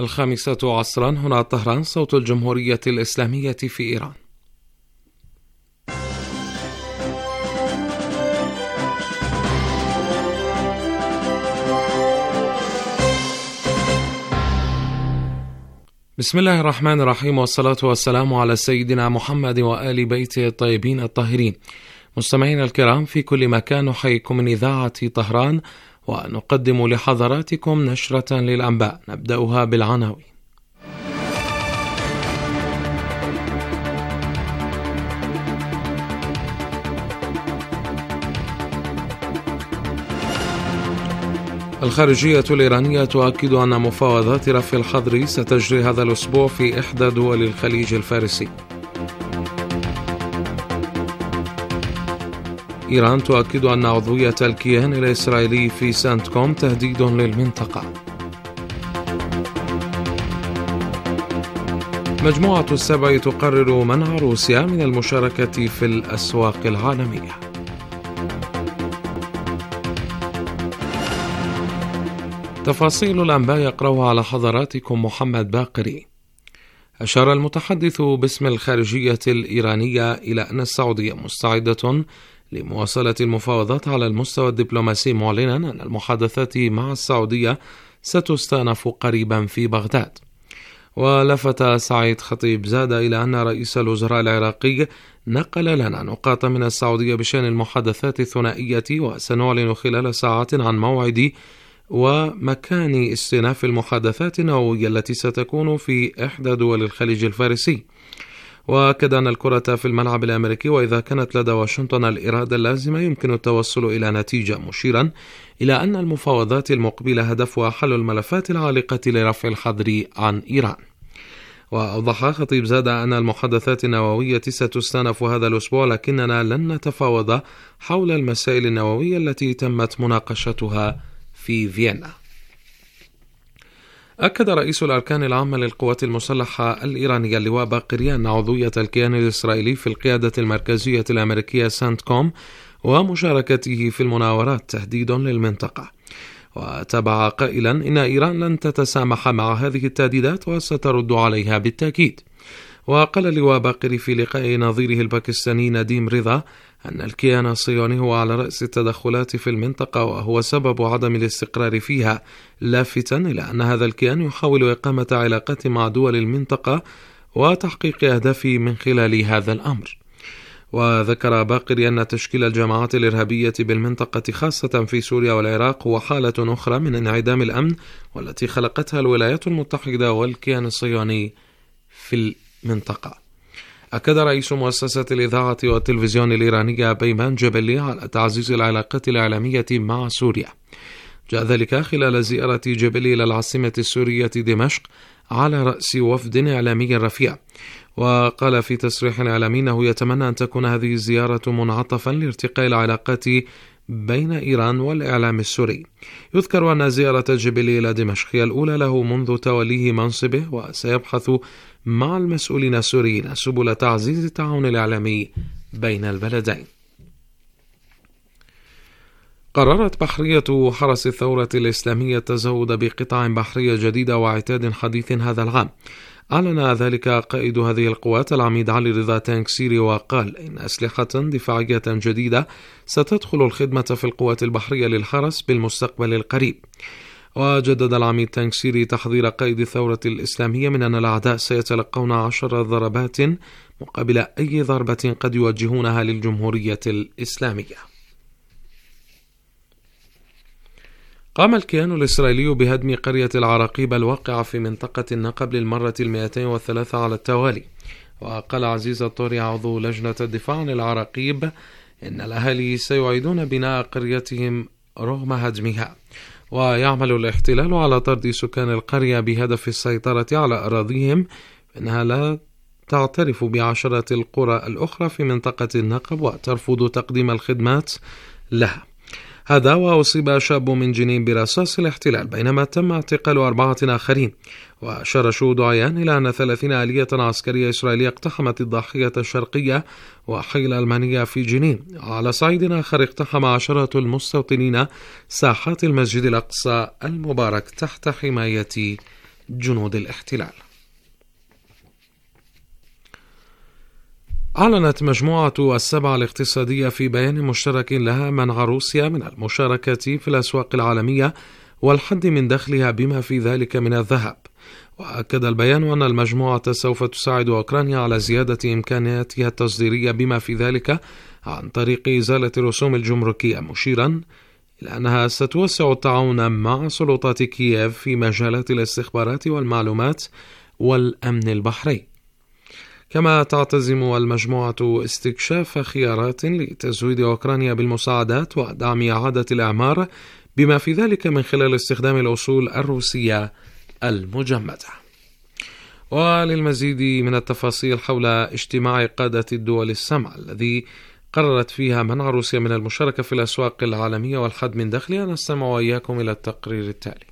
الخامسة عصرا هنا طهران، صوت الجمهورية الإسلامية في إيران. بسم الله الرحمن الرحيم، والصلاة والسلام على سيدنا محمد وآل بيته الطيبين الطاهرين. مستمعينا الكرام في كل مكان، نحييكم من إذاعة طهران ونقدم لحضراتكم نشرة للأنباء، نبدأها بالعناوين. الخارجية الإيرانية تؤكد أن مفاوضات رفع الحظر ستجري هذا الأسبوع في إحدى دول الخليج الفارسي. إيران تؤكد أن عضوية الكيان الإسرائيلي في سانتكوم تهديد للمنطقة. مجموعة السبع تقرر منع روسيا من المشاركة في الأسواق العالمية. تفاصيل الأنباء يقرأها على حضراتكم محمد باقري. أشار المتحدث باسم الخارجية الإيرانية إلى أن السعودية مستعدة لمواصلة المفاوضات على المستوى الدبلوماسي، معلنا أن المحادثات مع السعودية ستستأنف قريبا في بغداد. ولفت سعيد خطيب زاد إلى أن رئيس الوزراء العراقي نقل لنا نقاط من السعودية بشأن المحادثات الثنائية، وسنعلن خلال ساعات عن موعد ومكان استئناف المحادثات النووية التي ستكون في إحدى دول الخليج الفارسي. وأكد أن الكرة في الملعب الأمريكي، وإذا كانت لدى واشنطن الإرادة اللازمة يمكن التوصل إلى نتيجة، مشيرا إلى أن المفاوضات المقبلة هدفها حل الملفات العالقة لرفع الحظر عن إيران. وأوضح خطيب زاد أن المحادثات النووية ستستأنف هذا الأسبوع، لكننا لن نتفاوض حول المسائل النووية التي تمت مناقشتها في فيينا. أكد رئيس الأركان العامة للقوات المسلحة الإيرانية اللواء باقري أن عضوية الكيان الإسرائيلي في القيادة المركزية الأمريكية سانتكوم ومشاركته في المناورات تهديد للمنطقة. وتابع قائلا إن إيران لن تتسامح مع هذه التهديدات وسترد عليها بالتأكيد. وقال اللواء باقري في لقاء نظيره الباكستاني نديم رضا أن الكيان الصهيوني هو على رأس التدخلات في المنطقة وهو سبب عدم الاستقرار فيها، لافتا إلى أن هذا الكيان يحاول إقامة علاقات مع دول المنطقة وتحقيق أهدافه من خلال هذا الأمر. وذكر باقري أن تشكيل الجماعات الإرهابية بالمنطقة خاصة في سوريا والعراق هو حالة أخرى من انعدام الأمن والتي خلقتها الولايات المتحدة والكيان الصهيوني في المنطقة. أكد رئيس مؤسسة الإذاعة والتلفزيون الإيرانية بيمان جبلي على تعزيز العلاقات الإعلامية مع سوريا. جاء ذلك خلال زيارة جبلي إلى العاصمة السورية دمشق على رأس وفد إعلامي رفيع. وقال في تصريح إعلامي أنه يتمنى أن تكون هذه الزيارة منعطفا لارتقاء العلاقات بين إيران والإعلام السوري. يذكر أن زيارة جبلي إلى دمشق هي الأولى له منذ توليه منصبه، وسيبحث مع المسؤولين السوريين سبل تعزيز التعاون الإعلامي بين البلدين. قررت بحرية حرس الثورة الإسلامية التزود بقطع بحرية جديدة وعتاد حديث هذا العام. أعلن ذلك قائد هذه القوات العميد علي رضا تانكسيري، وقال إن أسلحة دفاعية جديدة ستدخل الخدمة في القوات البحرية للحرس بالمستقبل القريب. وجدد العميد تانكسيري تحذير قائد الثورة الإسلامية من أن الأعداء سيتلقون 10 ضربات مقابل أي ضربة قد يوجهونها للجمهورية الإسلامية. قام الكيان الإسرائيلي بهدم قرية العراقيب الواقعة في منطقة النقب للمرة 203 على التوالي. وقال عزيز الطوري عضو لجنة الدفاع عن العراقيب إن الأهالي سيعيدون بناء قريتهم رغم هدمها. ويعمل الاحتلال على طرد سكان القرية بهدف السيطرة على أراضيهم، إنها لا تعترف بعشرات القرى الأخرى في منطقة النقب وترفض تقديم الخدمات لها. هذا وأصيب شاب من جنين برصاص الاحتلال بينما تم اعتقال 4 آخرين. وأشار شهود عيان إلى أن 30 آلية عسكرية إسرائيلية اقتحمت الضاحية الشرقية وحي الألمانية في جنين. على صعيد آخر اقتحم عشرات المستوطنين ساحات المسجد الأقصى المبارك تحت حماية جنود الاحتلال. أعلنت مجموعة السبع الاقتصادية في بيان مشترك لها منع روسيا من المشاركة في الأسواق العالمية والحد من دخلها بما في ذلك من الذهب. وأكد البيان أن المجموعة سوف تساعد أوكرانيا على زيادة إمكانياتها التصديرية بما في ذلك عن طريق إزالة الرسوم الجمركية، مشيرا إلى أنها ستوسع التعاون مع سلطات كييف في مجالات الاستخبارات والمعلومات والأمن البحري. كما تعتزم المجموعة استكشاف خيارات لتزويد أوكرانيا بالمساعدات ودعم إعادة الإعمار بما في ذلك من خلال استخدام الأصول الروسية المجمدة. وللمزيد من التفاصيل حول اجتماع قادة الدول السبع الذي قررت فيها منع روسيا من المشاركة في الأسواق العالمية والحد من دخلها، نستمع وإياكم إلى التقرير التالي.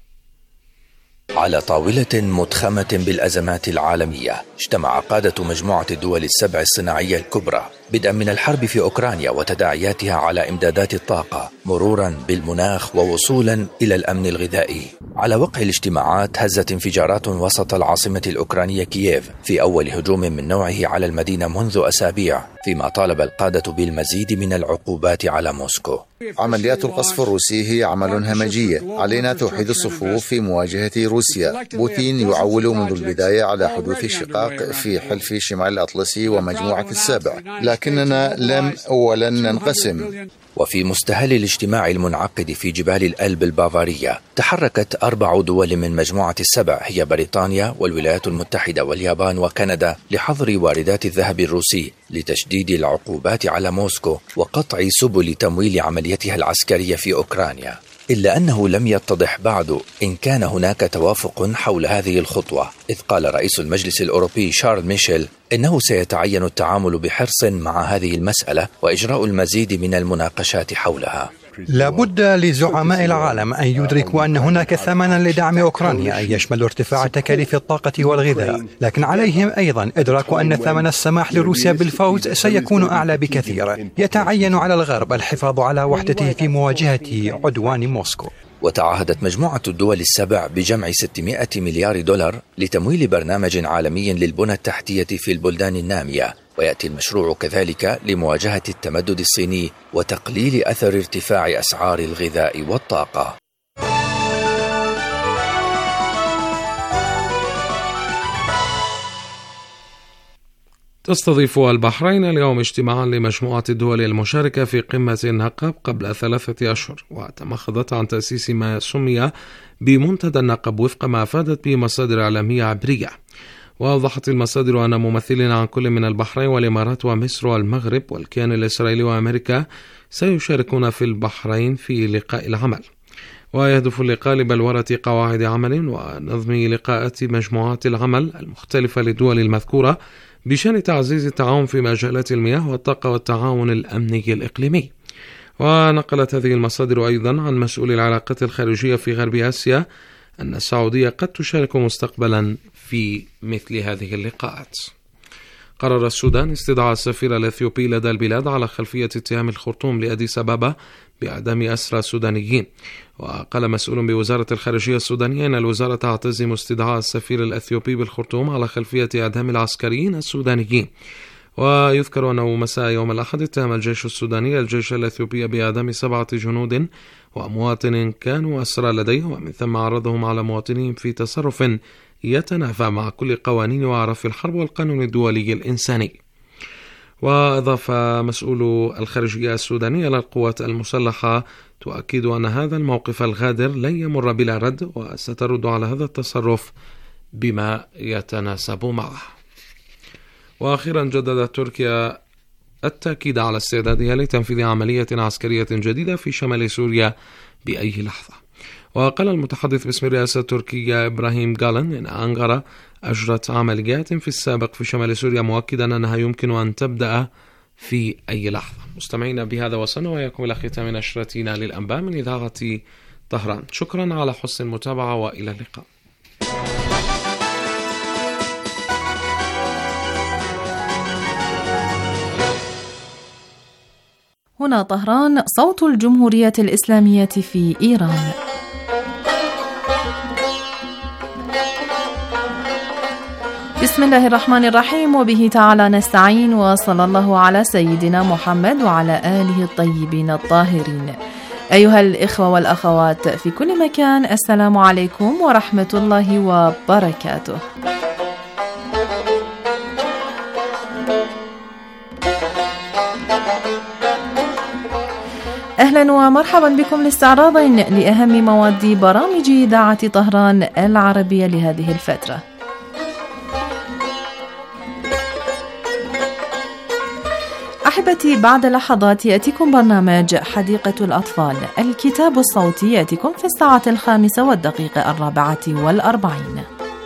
على طاولة متخمة بالأزمات العالمية اجتمع قادة مجموعة الدول السبع الصناعية الكبرى، بدءا من الحرب في أوكرانيا وتداعياتها على إمدادات الطاقة، مرورا بالمناخ ووصولا إلى الأمن الغذائي. على وقع الاجتماعات هزت انفجارات وسط العاصمة الأوكرانية كييف في أول هجوم من نوعه على المدينة منذ أسابيع، فيما طالب القادة بالمزيد من العقوبات على موسكو. عمليات القصف الروسي هي عمل همجية، علينا توحيد الصفوف في مواجهة روسيا. بوتين يعول منذ البداية على حدوث الشقاق في حلف شمال الأطلسي ومجموعة السبع، لكننا لم ولن ننقسم. وفي مستهل الاجتماع المنعقد في جبال الألب البافارية تحركت 4 دول من مجموعة السبع، هي بريطانيا والولايات المتحدة واليابان وكندا، لحظر واردات الذهب الروسي، لتشديد العقوبات على موسكو وقطع سبل تمويل عمليتها العسكرية في أوكرانيا. إلا أنه لم يتضح بعد إن كان هناك توافق حول هذه الخطوة، إذ قال رئيس المجلس الأوروبي شارل ميشيل إنه سيتعين التعامل بحرص مع هذه المسألة وإجراء المزيد من المناقشات حولها. لابد لزعماء العالم أن يدركوا أن هناك ثمنا لدعم أوكرانيا، أي يشمل ارتفاع تكاليف الطاقة والغذاء، لكن عليهم أيضا إدراك أن ثمن السماح لروسيا بالفوز سيكون أعلى بكثير. يتعين على الغرب الحفاظ على وحدته في مواجهة عدوان موسكو. وتعهدت مجموعة الدول السبع بجمع 600 مليار دولار لتمويل برنامج عالمي للبنى التحتية في البلدان النامية، ويأتي المشروع كذلك لمواجهة التمدد الصيني وتقليل أثر ارتفاع أسعار الغذاء والطاقة. تستضيف البحرين اليوم اجتماعا لمجموعة الدول المشاركة في قمة النقب قبل 3 أشهر، وتمخضت عن تأسيس ما سمي بمنتدى النقب وفق ما أفادت به مصادر إعلامية عبرية. وأوضحت المصادر أن ممثلين عن كل من البحرين والإمارات ومصر والمغرب والكيان الإسرائيلي وأمريكا سيشاركون في البحرين في لقاء العمل. ويهدف اللقاء لبلورة قواعد عمل ونظم لقاءات مجموعات العمل المختلفة للدول المذكورة بشأن تعزيز التعاون في مجالات المياه والطاقة والتعاون الأمني الإقليمي. ونقلت هذه المصادر أيضا عن مسؤول العلاقات الخارجية في غرب آسيا أن السعودية قد تشارك مستقبلا في مثل هذه اللقاءات. قرر السودان استدعاء السفير الأثيوبي لدى البلاد على خلفية اتهام الخرطوم لأديس أبابا بإعدام أسرى سودانيين. وقال مسؤول بوزارة الخارجية السودانية أن الوزارة تعتزم استدعاء السفير الأثيوبي بالخرطوم على خلفية إعدام العسكريين السودانيين. ويذكر أنه مساء يوم الأحد اتهم الجيش السوداني الجيش الأثيوبي بإعدام 7 جنود ومواطن كانوا أسرى لديه، ومن ثم عرضهم على مواطنين في تصرف يتنافى مع كل قوانين وأعراف الحرب والقانون الدولي الإنساني. وأضاف مسؤول الخارجية السودانية للقوات المسلحة تؤكد أن هذا الموقف الغادر لن يمر بلا رد، وسترد على هذا التصرف بما يتناسب معه. وأخيرا جددت تركيا التأكيد على استعدادها لتنفيذ عملية عسكرية جديدة في شمال سوريا بأي لحظة. وقال المتحدث باسم الرئاسة التركية إبراهيم جالن إن أنقرة أجرت عمليات في السابق في شمال سوريا، مؤكدا أنها يمكن أن تبدأ في أي لحظة. مستمعين، بهذا وصلنا وإياكم إلى ختام نشرتنا للأنباء من إذاعة طهران. شكرا على حسن المتابعة وإلى اللقاء. هنا طهران، صوت الجمهورية الإسلامية في إيران. بسم الله الرحمن الرحيم، وبه تعالى نستعين، وصلى الله على سيدنا محمد وعلى آله الطيبين الطاهرين. أيها الإخوة والأخوات في كل مكان، السلام عليكم ورحمة الله وبركاته. أهلا ومرحبا بكم لاستعراض لأهم مواد برامج إذاعة طهران العربية لهذه الفترة. أحبتي، بعد لحظات يأتيكم برنامج حديقة الأطفال. الكتاب الصوتي يأتيكم في 5:04.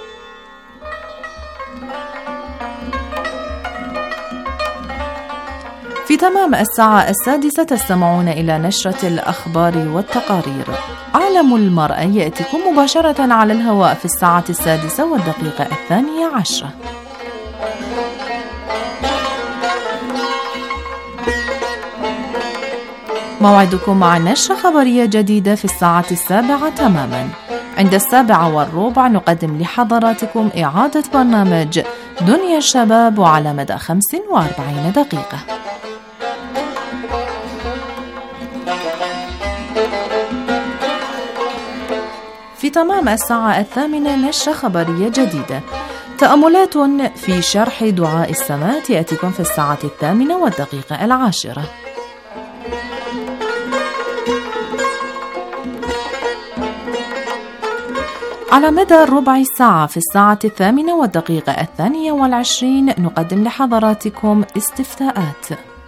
في تمام 6:00 تستمعون إلى نشرة الأخبار والتقارير. عالم المرأة يأتيكم مباشرة على الهواء في 6:02. موعدكم مع نشرة خبرية جديدة في 7:00 تماما. عند 7:15 نقدم لحضراتكم إعادة برنامج دنيا الشباب وعلى مدى 45 دقيقة. في تمام 8:00 نشرة خبرية جديدة. تأملات في شرح دعاء السماء يأتيكم في 8:10. على مدى ربع ساعة في 8:22 نقدم لحضراتكم استفتاءات.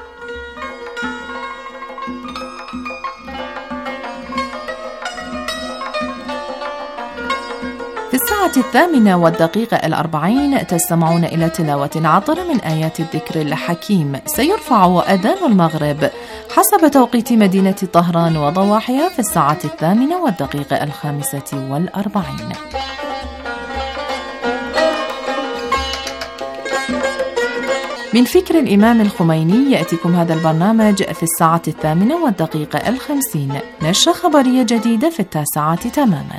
في 8:40 تستمعون إلى تلاوة عطرة من آيات الذكر الحكيم. سيرفع أذان المغرب حسب توقيت مدينة طهران وضواحيها في 8:45. من فكر الإمام الخميني يأتيكم هذا البرنامج في 8:50. نشرة خبرية جديدة في 9:00 تماما.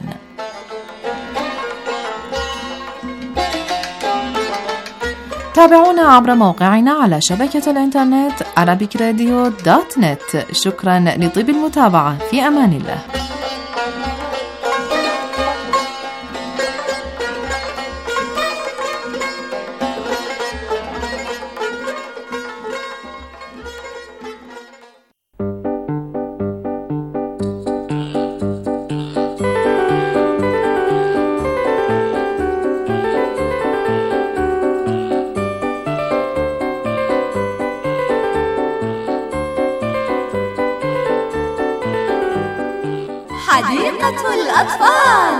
تابعونا عبر موقعنا على شبكة الإنترنت arabicradio.net. شكرا لطيب المتابعة، في أمان الله. حديقة الأطفال.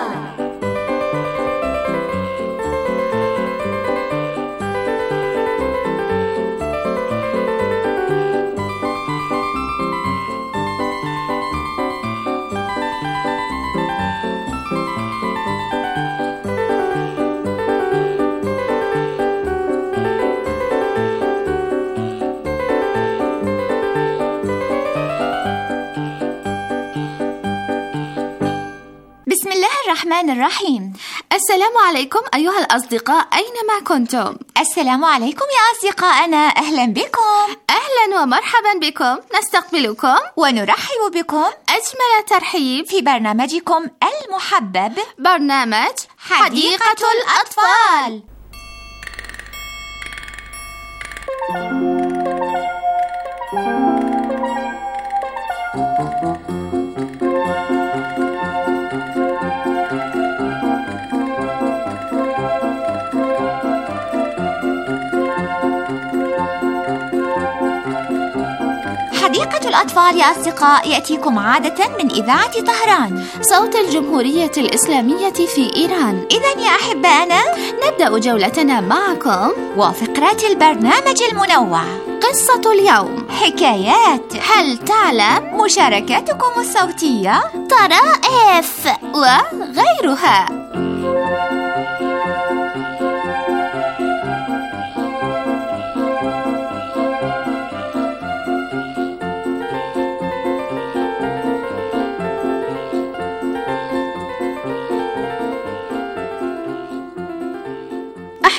بسم الله الرحمن الرحيم. السلام عليكم أيها الأصدقاء أينما كنتم. السلام عليكم يا أصدقائنا، أهلا بكم. أهلا ومرحبا بكم، نستقبلكم ونرحب بكم أجمل ترحيب في برنامجكم المحبب، برنامج حديقة الأطفال. حديقة الأطفال يا أصدقاء يأتيكم عادة من إذاعة طهران، صوت الجمهورية الإسلامية في إيران. إذن يا أحبائنا نبدأ جولتنا معكم وفقرات البرنامج المنوع، قصة اليوم، حكايات، هل تعلم، مشاركاتكم الصوتية، طرائف وغيرها.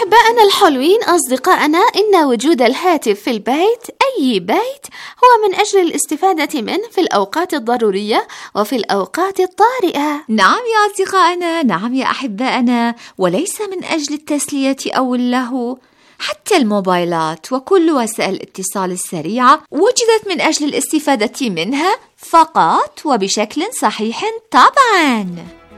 أحبائنا الحلوين أصدقائنا، إن وجود الهاتف في البيت، أي بيت، هو من أجل الاستفادة منه في الأوقات الضرورية وفي الأوقات الطارئة. نعم يا أصدقائنا، نعم يا أحبائنا، وليس من أجل التسلية أو اللهو. حتى الموبايلات وكل وسائل الاتصال السريعة وجدت من أجل الاستفادة منها فقط وبشكل صحيح طبعاً.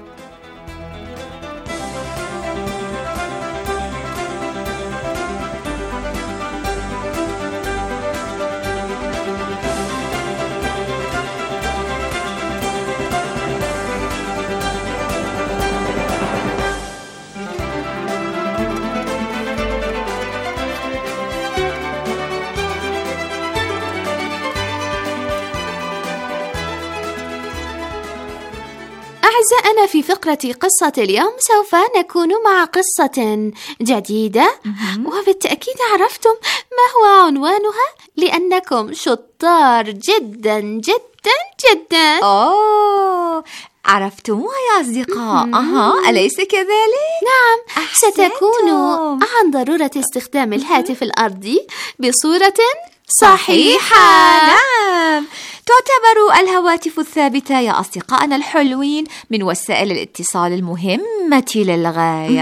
أعزائنا، في فقرة قصة اليوم سوف نكون مع قصة جديدة، وبالتأكيد عرفتم ما هو عنوانها لأنكم شطار جدا جدا جدا. أوه، عرفتموها يا أصدقاء؟ أليس كذلك؟ نعم، ستكون عن ضرورة استخدام الهاتف الأرضي بصورة صحيحة. نعم، تعتبر الهواتف الثابتة يا أصدقائنا الحلوين من وسائل الاتصال المهمة للغاية.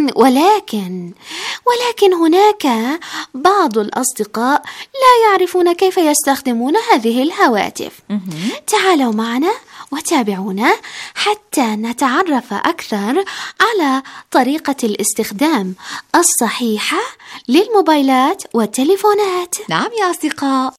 ولكن هناك بعض الأصدقاء لا يعرفون كيف يستخدمون هذه الهواتف. تعالوا معنا وتابعونا حتى نتعرف أكثر على طريقة الاستخدام الصحيحة للموبايلات والتليفونات. نعم يا أصدقاء.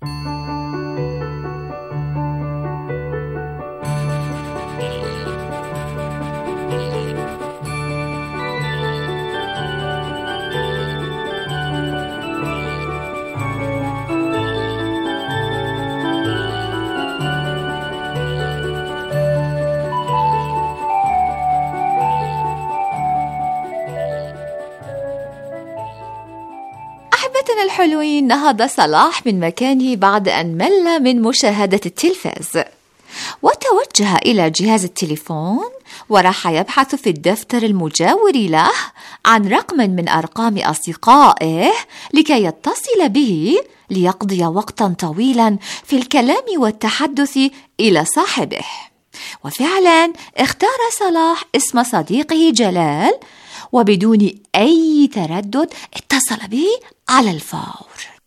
أحبتنا الحلوين، نهض صلاح من مكانه بعد أن مل من مشاهدة التلفاز، وتوجه إلى جهاز التليفون وراح يبحث في الدفتر المجاور له عن رقم من أرقام أصدقائه لكي يتصل به ليقضي وقتا طويلا في الكلام والتحدث إلى صاحبه. وفعلا اختار صلاح اسم صديقه جلال، وبدون أي تردد اتصل به على الفور.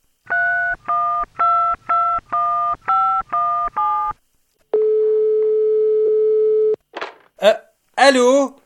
ألو.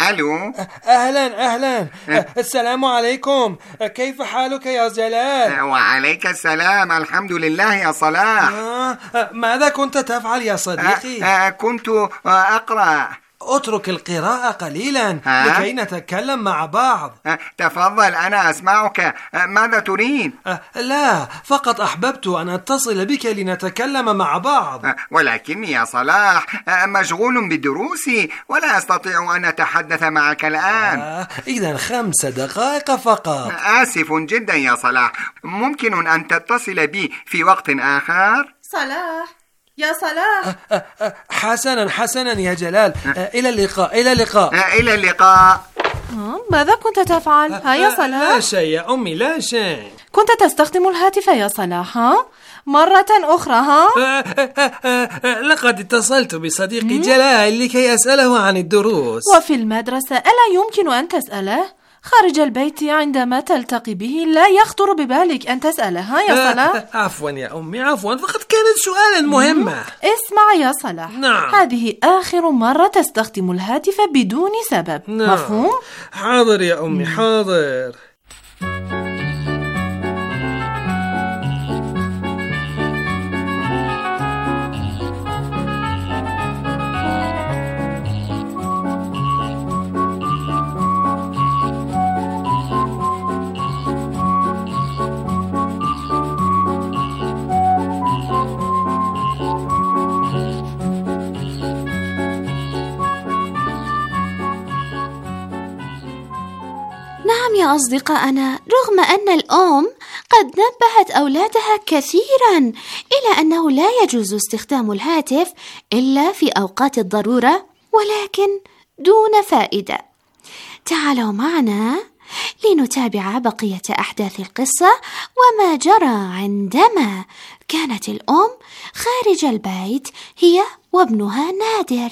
أهلا. السلام عليكم، كيف حالك يا جلال؟ وعليك السلام، الحمد لله يا صلاح. ماذا كنت تفعل يا صديقي؟ كنت أقرأ. اترك القراءة قليلا لكي نتكلم مع بعض. تفضل، أنا أسمعك. ماذا تريد؟ لا، فقط أحببت أن أتصل بك لنتكلم مع بعض. ولكني يا صلاح مشغول بدروسي ولا أستطيع أن أتحدث معك الآن. إذن 5 دقائق فقط. آسف جدا يا صلاح، ممكن أن تتصل بي في وقت آخر؟ صلاح يا صلاح. حسنا يا جلال، إلى اللقاء. ماذا كنت تفعل؟ يا صلاح. لا شيء يا أمي، لا شيء. كنت تستخدم الهاتف يا صلاح مرة أخرى لقد اتصلت بصديقي جلال لكي أسأله عن الدروس. وفي المدرسة ألا يمكن أن تسأله؟ خارج البيت عندما تلتقي به لا يخطر ببالك أن تسأله يا صلاح؟ عفوا يا أمي، عفوا، فقد كانت سؤالا مهمة. اسمع يا صلاح، نعم. هذه آخر مرة تستخدم الهاتف بدون سبب. نعم. مفهوم؟ حاضر يا أمي، حاضر. نعم يا أصدقائنا، رغم أن الأم قد نبهت أولادها كثيرا إلى أنه لا يجوز استخدام الهاتف إلا في أوقات الضرورة، ولكن دون فائدة. تعالوا معنا لنتابع بقية أحداث القصة وما جرى عندما كانت الأم خارج البيت هي وابنها نادر.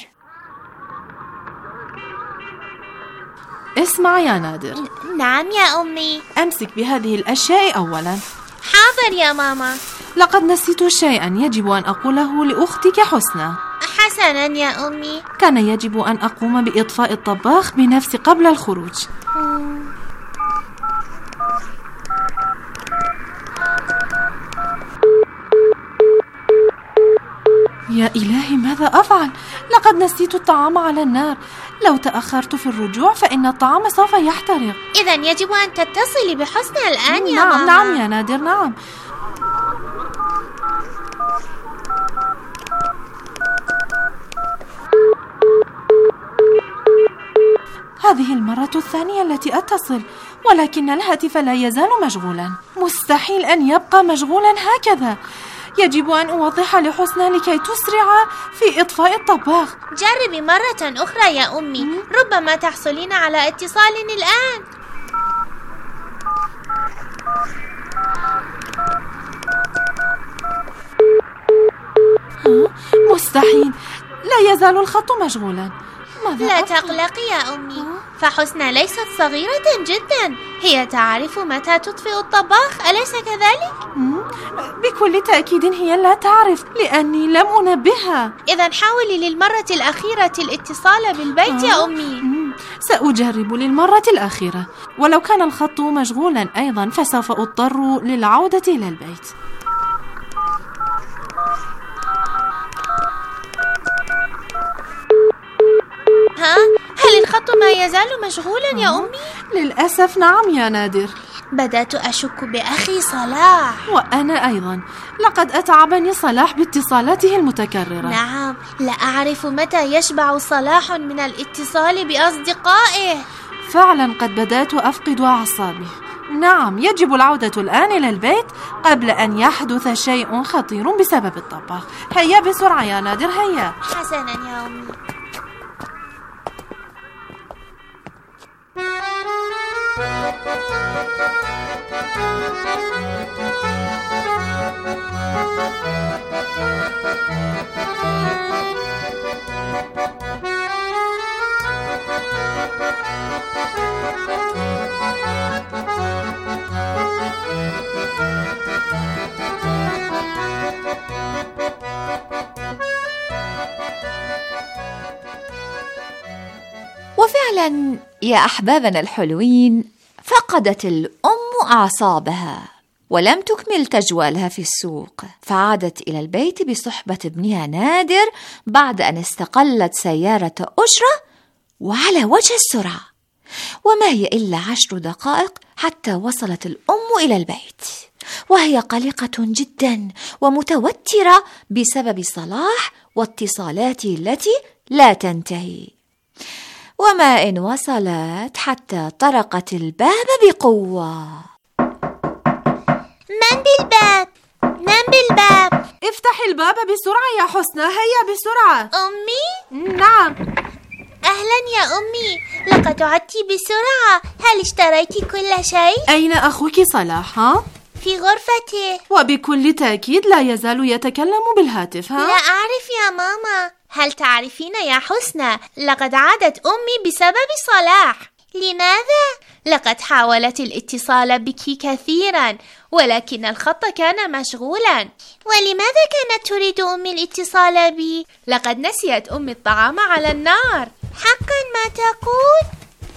اسمع يا نادر. نعم يا أمي. أمسك بهذه الأشياء أولا. حاضر يا ماما. لقد نسيت شيئا يجب أن أقوله لأختك حسنى. حسنا يا أمي. كان يجب أن أقوم بإطفاء الطباخ بنفسي قبل الخروج. يا إلهي، ماذا أفعل؟ لقد نسيت الطعام على النار. لو تأخرت في الرجوع فإن الطعام سوف يحترق. إذن يجب أن تتصلي بحسنى الآن يا ماما. ماما. نعم يا نادر، نعم. هذه المرة الثانية التي أتصل، ولكن الهاتف لا يزال مشغولا. مستحيل أن يبقى مشغولا هكذا. يجب أن أوضح لحسنى لكي تسرع في إطفاء الطباخ. جربي مرة أخرى يا أمي، ربما تحصلين على اتصال الآن. مستحيل، لا يزال الخط مشغولا. لا تقلقي يا أمي، فحسنى ليست صغيرة جدا، هي تعرف متى تطفئ الطباخ، أليس كذلك؟ بكل تأكيد هي لا تعرف، لأني لم أنبهها. إذن حاولي للمرة الأخيرة الاتصال بالبيت يا أمي. سأجرب للمرة الأخيرة، ولو كان الخط مشغولا أيضا فسوف أضطر للعودة إلى البيت. هل الخط ما يزال مشغولا يا أمي؟ للأسف نعم يا نادر. بدأت أشك بأخي صلاح. وأنا أيضا، لقد أتعبني صلاح باتصالاته المتكررة. نعم، لا أعرف متى يشبع صلاح من الاتصال بأصدقائه. فعلا قد بدأت أفقد أعصابي. نعم، يجب العودة الآن إلى البيت قبل أن يحدث شيء خطير بسبب الطباخ. هيا بسرعة يا نادر، هيا. حسنا يا أمي. وفعلا يا أحبابنا الحلوين، فقدت الأم أعصابها ولم تكمل تجوالها في السوق، فعادت إلى البيت بصحبة ابنها نادر بعد أن استقلت سيارة أجرة وعلى وجه السرعة. وما هي إلا 10 دقائق حتى وصلت الأم إلى البيت، وهي قلقة جدا ومتوترة بسبب صلاح واتصالاته التي لا تنتهي. وما إن وصلت حتى طرقت الباب بقوة. من بالباب؟ من بالباب؟ افتحي الباب بسرعة يا حسنى، هيا بسرعة. أمي؟ نعم. أهلا يا أمي، لقد عدت بسرعة. هل اشتريت كل شيء؟ أين أخوك صلاح؟ في غرفته. وبكل تأكيد لا يزال يتكلم بالهاتف. لا أعرف يا ماما. هل تعرفين يا حسنى، لقد عادت أمي بسبب صلاح. لماذا؟ لقد حاولت الاتصال بك كثيرا، ولكن الخط كان مشغولا. ولماذا كانت تريد أمي الاتصال بي؟ لقد نسيت أمي الطعام على النار. حقا ما تقول؟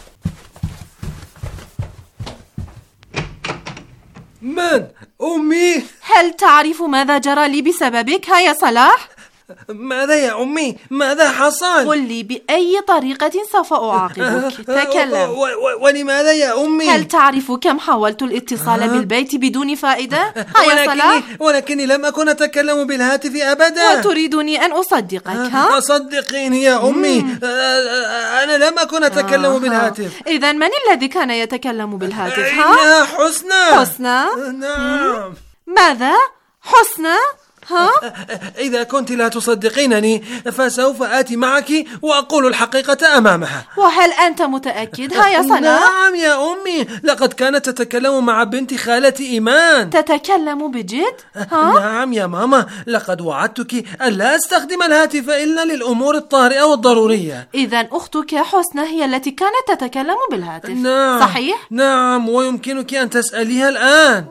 من؟ أمي؟ هل تعرف ماذا جرى لي بسببك يا صلاح؟ ماذا يا أمي؟ ماذا حصل؟ قل لي بأي طريقة سوف أعاقبك. تكلم. ولماذا يا أمي؟ هل تعرف كم حاولت الاتصال بالبيت بدون فائدة؟ يا صلاح؟ ولكني لم أكن أتكلم بالهاتف أبدا. وتريدني أن أصدقك؟ صدقيني يا أمي، أنا لم أكن أتكلم بالهاتف. إذن من الذي كان يتكلم بالهاتف؟ إنها حسنى. حسنى؟ نعم. ماذا؟ حسنى؟ إذا كنت لا تصدقينني فسوف آتي معك وأقول الحقيقة أمامها. وهل أنت متأكد يا صلاح؟ نعم يا أمي، لقد كانت تتكلم مع بنت خالتي إيمان. تتكلم بجد؟ نعم يا ماما، لقد وعدتك ألا أستخدم الهاتف إلا للأمور الطارئة والضرورية. إذن أختك حسنى هي التي كانت تتكلم بالهاتف. نعم. صحيح؟ نعم، ويمكنك أن تسأليها الآن.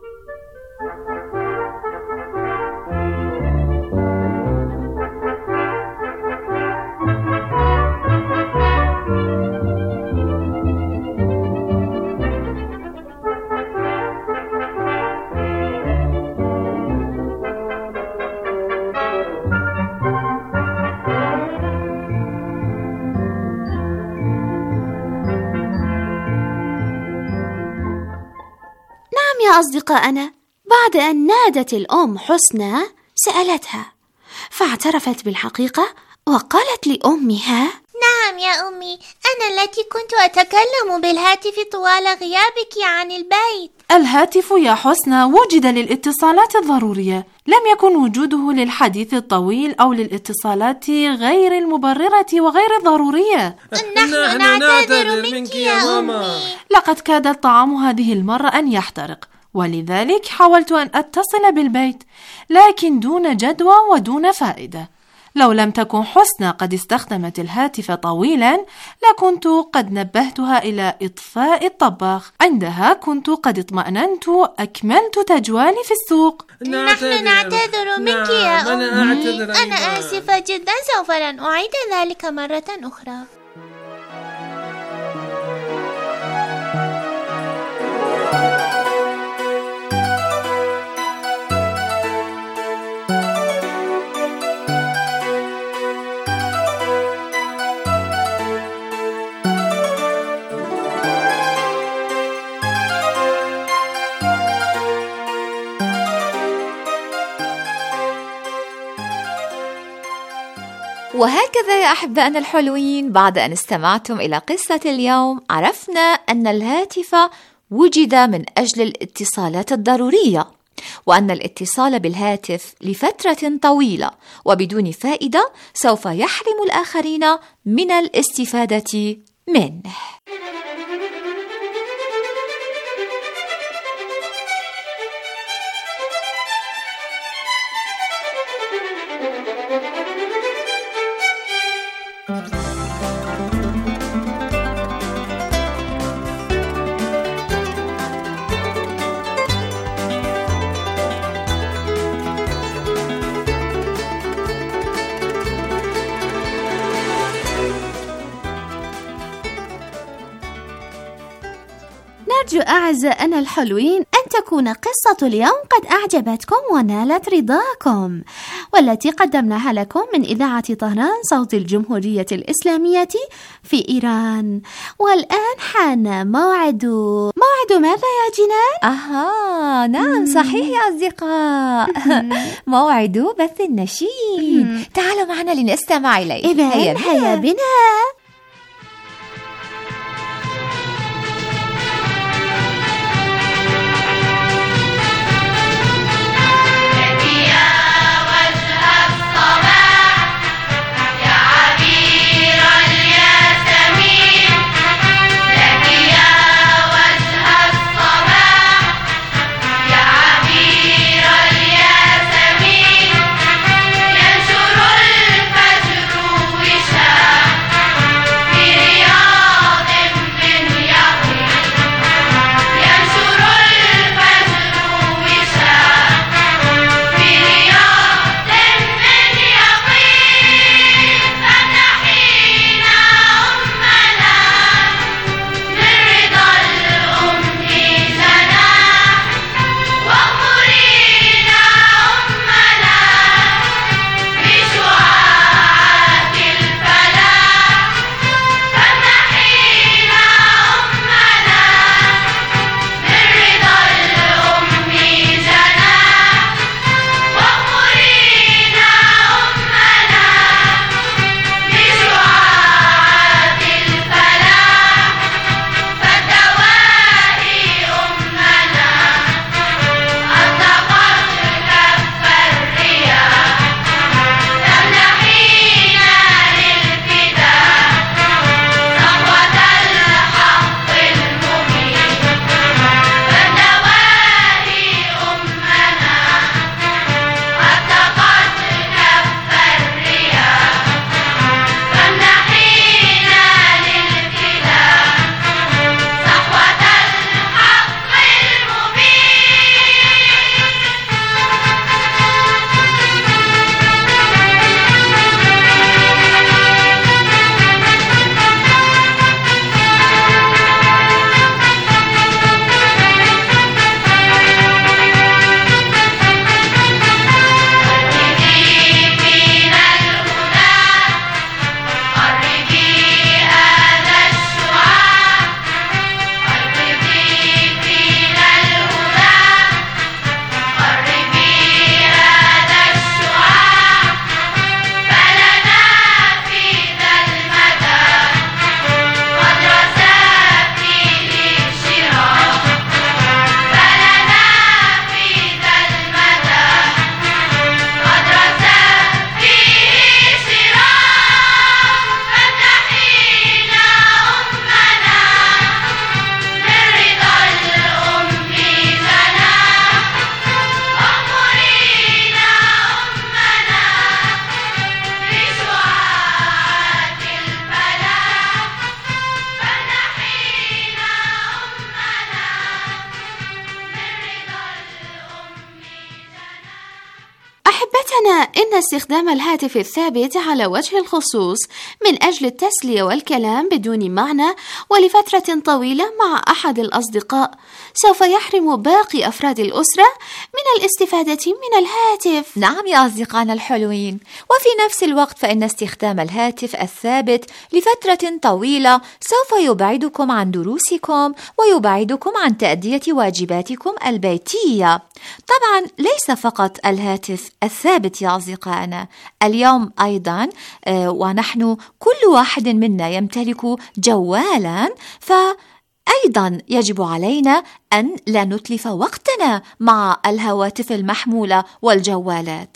يا أصدقائنا، بعد أن نادت الأم حسنى سألتها، فاعترفت بالحقيقة وقالت لأمها: نعم يا أمي، أنا التي كنت أتكلم بالهاتف طوال غيابك عن البيت. الهاتف يا حسنى وجد للاتصالات الضرورية، لم يكن وجوده للحديث الطويل أو للاتصالات غير المبررة وغير الضرورية. نحن نعتذر منك يا أمي. لقد كاد الطعام هذه المرة أن يحترق، ولذلك حاولت أن أتصل بالبيت، لكن دون جدوى ودون فائدة. لو لم تكن حسنى قد استخدمت الهاتف طويلا لكنت قد نبهتها إلى إطفاء الطباخ. عندها كنت قد اطمأننت أكملت تجوالي في السوق. نحن نعتذر منك يا أمي. أنا آسفة جدا، سوف لن أعيد ذلك مرة أخرى. وهكذا يا أحبائنا الحلوين، بعد أن استمعتم إلى قصة اليوم عرفنا أن الهاتف وجد من أجل الاتصالات الضرورية، وأن الاتصال بالهاتف لفترة طويلة وبدون فائدة سوف يحرم الآخرين من الاستفادة منه. نرجو أعزائنا الحلوين أن تكون قصة اليوم قد أعجبتكم ونالت رضاكم، والتي قدمناها لكم من إذاعة طهران صوت الجمهورية الإسلامية في إيران. والآن حان موعد ماذا يا جنان؟ نعم صحيح يا أصدقاء. موعد بث النشيد. تعالوا معنا لنستمع إليه. إذن هيا بنا. ينشر الفجر وشاح أحبتنا، إن استخدام الهاتف الثابت على وجه الخصوص من أجل التسلية والكلام بدون معنى ولفترة طويلة مع أحد الأصدقاء سوف يحرم باقي أفراد الأسرة من الاستفادة من الهاتف. نعم يا أصدقائنا الحلوين، وفي نفس الوقت فإن استخدام الهاتف الثابت لفترة طويلة سوف يبعدكم عن دروسكم ويبعدكم عن تأدية واجباتكم البيتية. طبعا ليس فقط الهاتف الثابت يا أصدقائنا، اليوم أيضا ونحن كل واحد منا يمتلك جوالا، فأيضا يجب علينا أن لا نتلف وقتنا مع الهواتف المحمولة والجوالات.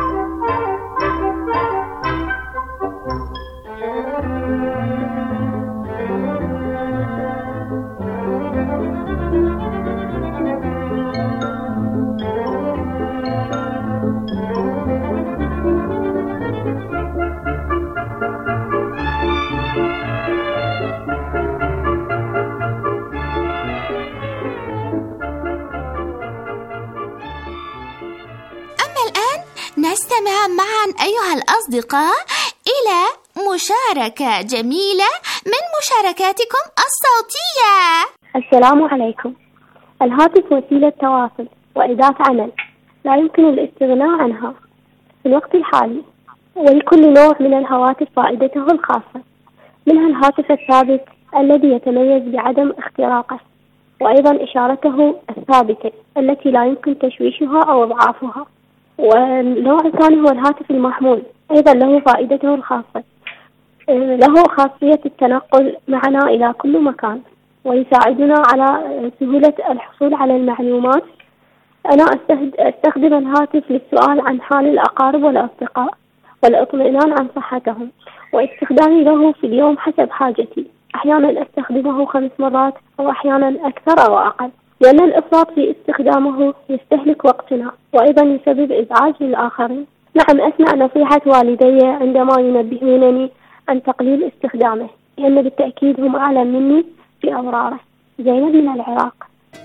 نستمع معا أيها الأصدقاء إلى مشاركة جميلة من مشاركاتكم الصوتية. السلام عليكم. الهاتف وسيلة تواصل وأداة عمل لا يمكن الاستغناء عنها في الوقت الحالي، ولكل نوع من الهواتف فائدته الخاصة، منها الهاتف الثابت الذي يتميز بعدم اختراقه، وأيضا إشارته الثابتة التي لا يمكن تشويشها أو إضعافها. والنوع الثاني هو الهاتف المحمول، أيضا له فائدته الخاصة، له خاصية التنقل معنا إلى كل مكان ويساعدنا على سهولة الحصول على المعلومات. أنا أستخدم الهاتف للسؤال عن حال الأقارب والأصدقاء والاطمئنان عن صحتهم، واستخدامي له في اليوم حسب حاجتي، أحيانا أستخدمه 5 مرات أو أحيانا أكثر أو أقل، لأن الإفراط في استخدامه يستهلك وقتنا وأيضا يسبب إزعاج للآخرين. نعم، أسمع نصيحة والدي عندما ينبهونني عن تقليل استخدامه، لأن بالتأكيد هم أعلم مني في أضراره. زينب من العراق.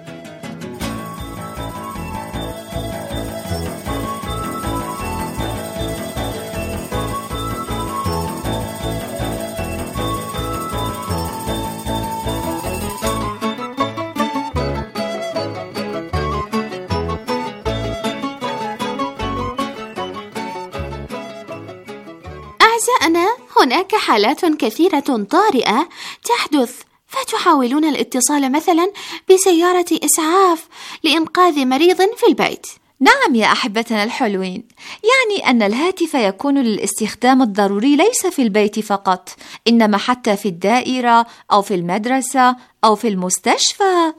أعزائنا، هناك حالات كثيرة طارئة تحدث، فتحاولون الاتصال مثلا بسيارة إسعاف لإنقاذ مريض في البيت. نعم يا أحبتنا الحلوين، يعني أن الهاتف يكون للاستخدام الضروري ليس في البيت فقط، إنما حتى في الدائرة أو في المدرسة أو في المستشفى.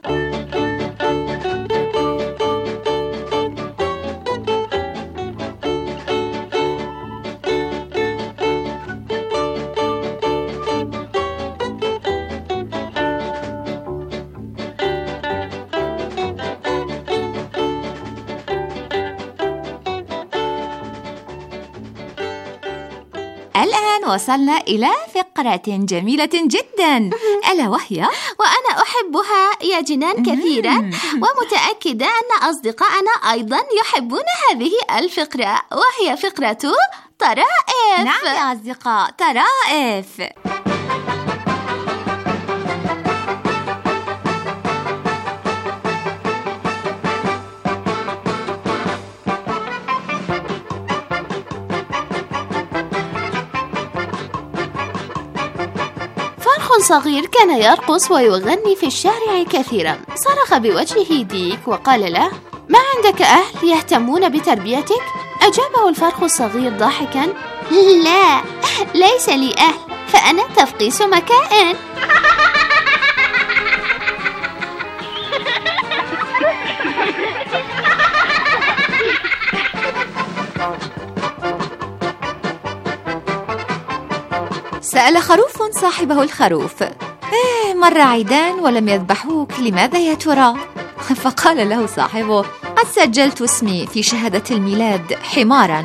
الآن وصلنا إلى فقرة جميلة جدا، ألا وهي وأنا أحبها يا جنان كثيرا، ومتأكدة أن أصدقائنا أيضا يحبون هذه الفقرة، وهي فقرة طرائف. نعم يا أصدقاء، طرائف. صغير كان يرقص ويغني في الشارع كثيرا. صرخ بوجهه ديك وقال له: ما عندك أهل يهتمون بتربيتك؟ أجابه الفرخ الصغير ضاحكا: لا، ليس لي أهل، فأنا تفقيس مكائن. سأل خروف صاحبه الخروف: مر عيدان ولم يذبحوك، لماذا يا ترى؟ فقال له صاحبه: قد سجلت اسمي في شهادة الميلاد حمارا.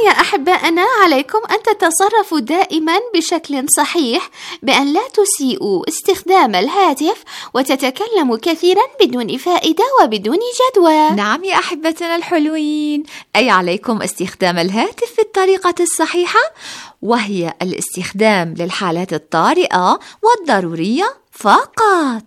يا أحبائنا، عليكم أن تتصرفوا دائما بشكل صحيح، بأن لا تسيئوا استخدام الهاتف وتتكلموا كثيرا بدون فائدة وبدون جدوى. نعم يا أحبتنا الحلوين، أي عليكم استخدام الهاتف بالطريقة الصحيحة، وهي الاستخدام للحالات الطارئة والضرورية فقط.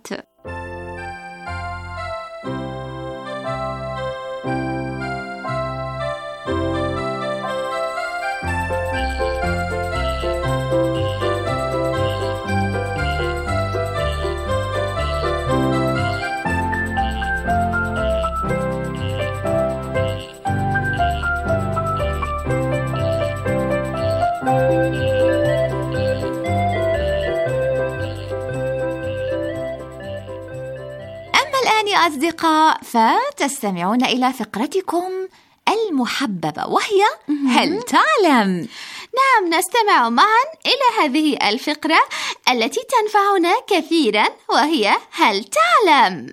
أصدقاء، فتستمعون إلى فقرتكم المحببة، وهي هل تعلم؟ نعم، نستمع معا إلى هذه الفقرة التي تنفعنا كثيرا، وهي هل تعلم؟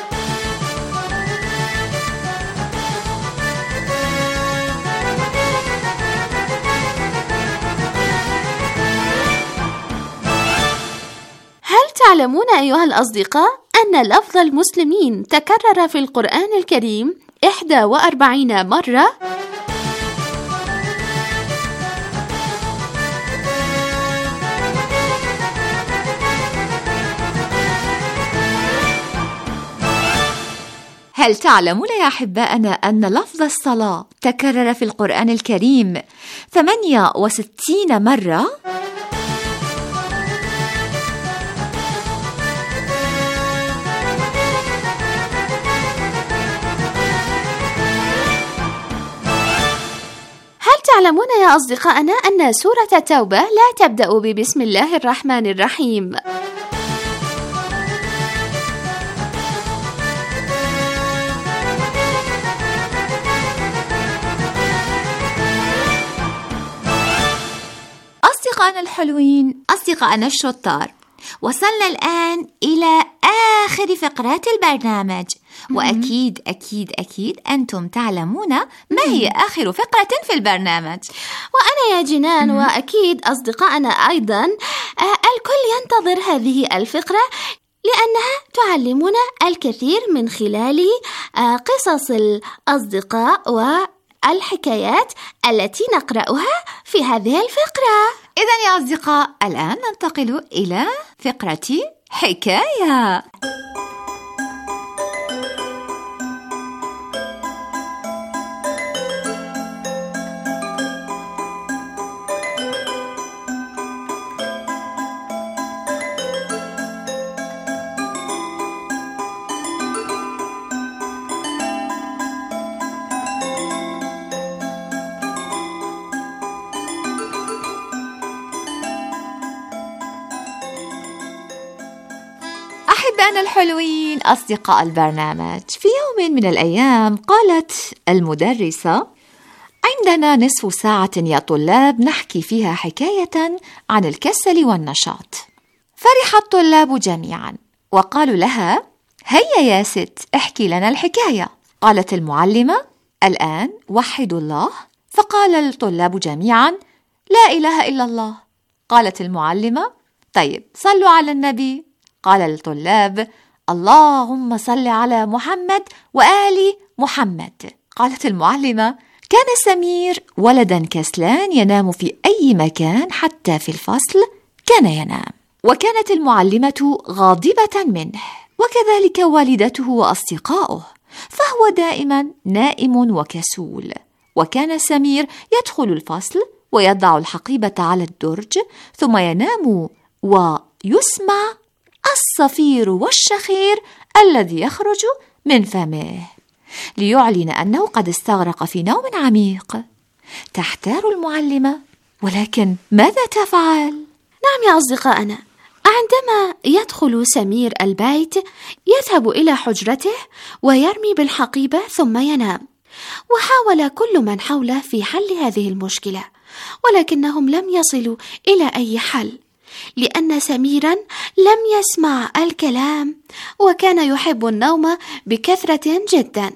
هل تعلمون أيها الأصدقاء أن لفظ المسلمين تكرر في القرآن الكريم 41 مرة؟ هل تعلمون يا أحبائنا أن لفظ الصلاة تكرر في القرآن الكريم 68 مرة؟ تعلمون يا أصدقائنا أن سورة التوبة لا تبدأ ببسم الله الرحمن الرحيم. أصدقائنا الحلوين، أصدقائنا الشطار، وصلنا الآن إلى آخر فقرات البرنامج، وأكيد أكيد أكيد أنتم تعلمون ما هي آخر فقرة في البرنامج. وأنا يا جنان وأكيد أصدقائنا أيضا، الكل ينتظر هذه الفقرة لأنها تعلمنا الكثير من خلال قصص الأصدقاء والحكايات التي نقرأها في هذه الفقرة. إذن يا أصدقاء، الآن ننتقل إلى فقرة حكاية. أحبائنا الحلوين، أصدقاء البرنامج، في يوم من الأيام قالت المدرسة: عندنا نصف ساعة يا طلاب نحكي فيها حكاية عن الكسل والنشاط. فرح الطلاب جميعا وقالوا لها: هيا يا ست احكي لنا الحكاية. قالت المعلمة: الآن وحدوا الله. فقال الطلاب جميعا: لا إله إلا الله. قالت المعلمة: طيب صلوا على النبي. قال الطلاب: اللهم صل على محمد وآل محمد. قالت المعلمة: كان سمير ولدا كسلان ينام في أي مكان، حتى في الفصل كان ينام. وكانت المعلمة غاضبة منه، وكذلك والدته وأصدقاؤه، فهو دائما نائم وكسول. وكان سمير يدخل الفصل ويضع الحقيبة على الدرج، ثم ينام ويسمع الصفير والشخير الذي يخرج من فمه ليعلن أنه قد استغرق في نوم عميق. تحتار المعلمة، ولكن ماذا تفعل؟ نعم يا أصدقائنا، عندما يدخل سمير البيت يذهب إلى حجرته ويرمي بالحقيبة ثم ينام. وحاول كل من حوله في حل هذه المشكلة، ولكنهم لم يصلوا إلى أي حل، لأن سميرا لم يسمع الكلام وكان يحب النوم بكثرة جدا.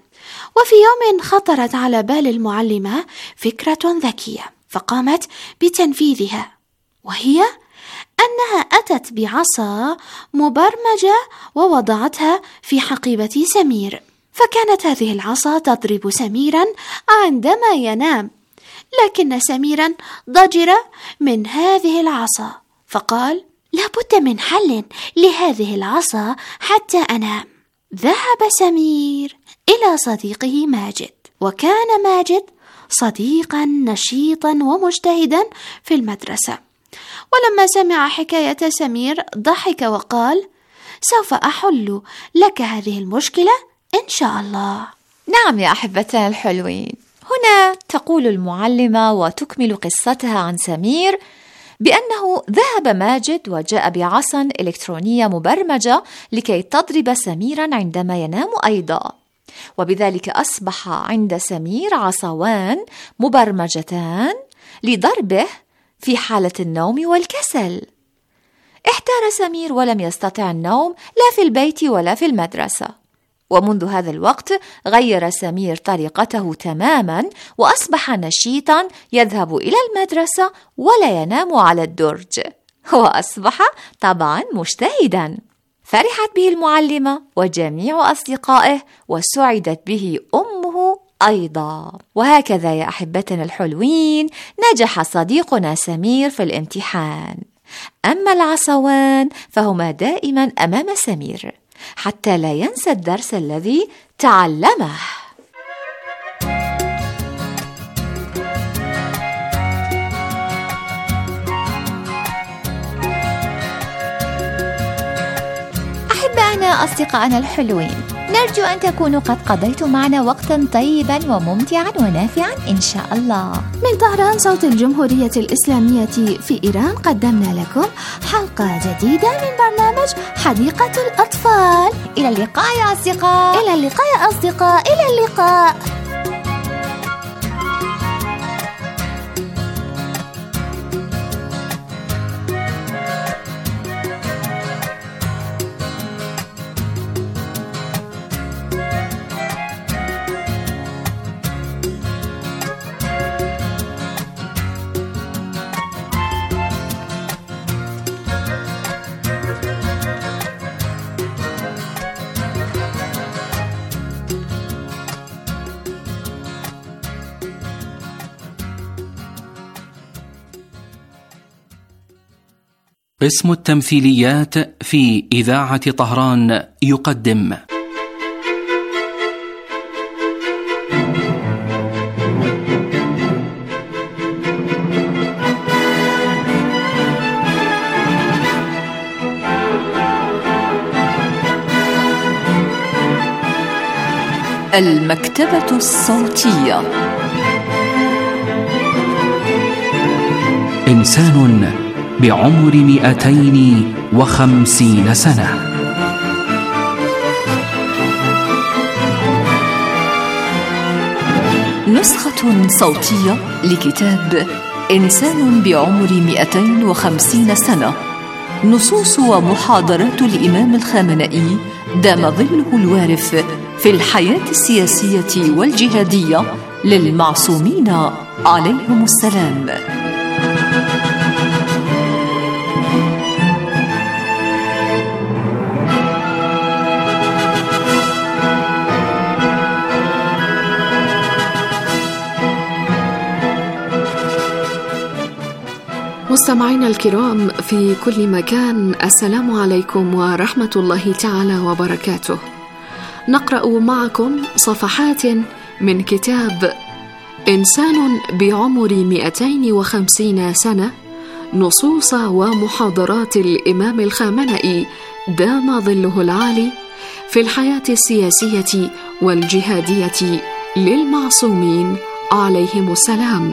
وفي يوم خطرت على بال المعلمة فكرة ذكية، فقامت بتنفيذها، وهي أنها أتت بعصا مبرمجة ووضعتها في حقيبة سمير، فكانت هذه العصا تضرب سميرا عندما ينام، لكن سميرا ضجر من هذه العصا، فقال: لابد من حل لهذه العصا حتى أنام. ذهب سمير إلى صديقه ماجد، وكان ماجد صديقا نشيطا ومجتهدا في المدرسة، ولما سمع حكاية سمير ضحك وقال: سوف أحل لك هذه المشكلة إن شاء الله. نعم يا أحبتنا الحلوين، هنا تقول المعلمة وتكمل قصتها عن سمير بأنه ذهب ماجد وجاء بعصا إلكترونية مبرمجة لكي تضرب سميرا عندما ينام أيضا، وبذلك أصبح عند سمير عصوان مبرمجتان لضربه في حالة النوم والكسل. احتار سمير ولم يستطع النوم لا في البيت ولا في المدرسة، ومنذ هذا الوقت غير سمير طريقته تماما، وأصبح نشيطا يذهب إلى المدرسة ولا ينام على الدرج، وأصبح طبعا مجتهدا. فرحت به المعلمة وجميع أصدقائه، وسعدت به أمه أيضا. وهكذا يا أحبتنا الحلوين نجح صديقنا سمير في الامتحان، أما العصوان فهما دائما أمام سمير حتى لا ينسى الدرس الذي تعلمه. أحبائنا أصدقائنا الحلوين، نرجو أن تكونوا قد قضيتم معنا وقتا طيبا وممتعا ونافعا إن شاء الله. من طهران صوت الجمهورية الإسلامية في إيران قدمنا لكم حلقة جديدة من برنامج حديقة الأطفال. إلى اللقاء يا أصدقاء. إلى اللقاء يا أصدقاء. إلى اللقاء. قسم التمثيليات في إذاعة طهران يقدم المكتبة الصوتية. إنسان بعمر 250 سنة. نسخة صوتية لكتاب إنسان بعمر 250 سنة، نصوص ومحاضرات الإمام الخامنئي دام ظله الوارف في الحياة السياسية والجهادية للمعصومين عليهم السلام. مستمعينا الكرام في كل مكان، السلام عليكم ورحمة الله تعالى وبركاته. نقرأ معكم صفحات من كتاب إنسان بعمر 250 سنة، نصوص ومحاضرات الإمام الخامنئي دام ظله العالي في الحياة السياسية والجهادية للمعصومين عليهم السلام.